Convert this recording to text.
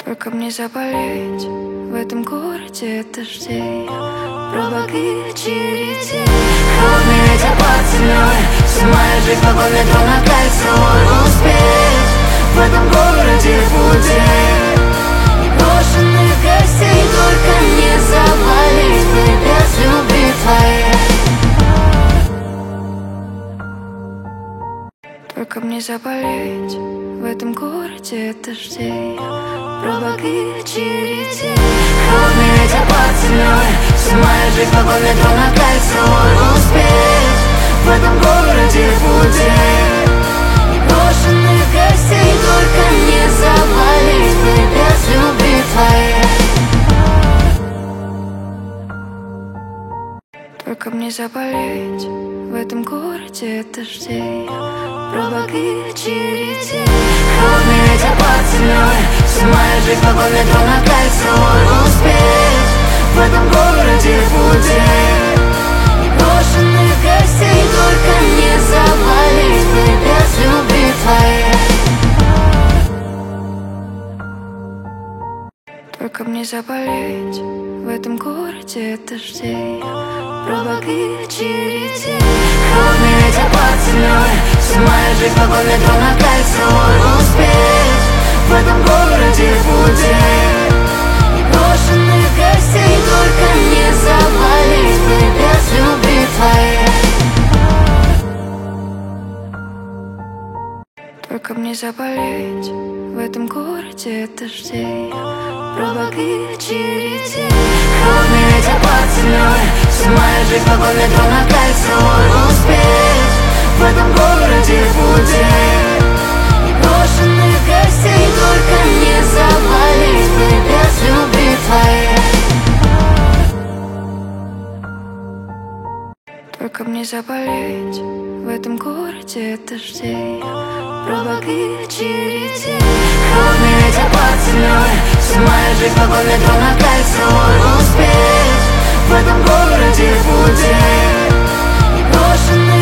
Только мне заболеть в этом городе от дождей, пробок и очередей. Холодный ветер под землей, вся моя жизнь вагон метро на кольцевой. Успеть в этом городе путей и брошенных гостей. Только не заболеть бы без любви твоей. Только мне заболеть в этом городе от дождей, пробок и очередей. Холодный ветер под землей, вся моя жизнь вагон метро на кольцевой. Успеть в этом городе путей и брошенных гостей. Только не заболеть бы без любви твоей. Только мне заболеть в этом городе от дождей, пробок и очередей. Холодный ветер под землей, вся моя жизнь вагон метро на кольцевой. Успеть в этом городе путей и брошенных гостей. Только не заболеть бы без любви твоей. Только мне заболеть в этом городе от дождей, пробок и очередей. Холодный ветер под землей, вся моя жизнь вагон метро на кольцевой. Успеть в этом городе путей и брошенных гостей. Только не заболеть бы без любви твоей. Только мне заболеть в этом городе от дождей, пробок и очередей. Холодный ветер под землей, вся моя жизнь вагон метро на кольцевой. Успеть в этом городе путей и брошенных гостей. Только не заболеть бы без любви твоей. Только мне заболеть в этом городе от дождей, пробок и очередей. Холодный ветер под землей, вся моя жизнь вагон метро на кольцевой. Успеть в этом городе путей и брошенных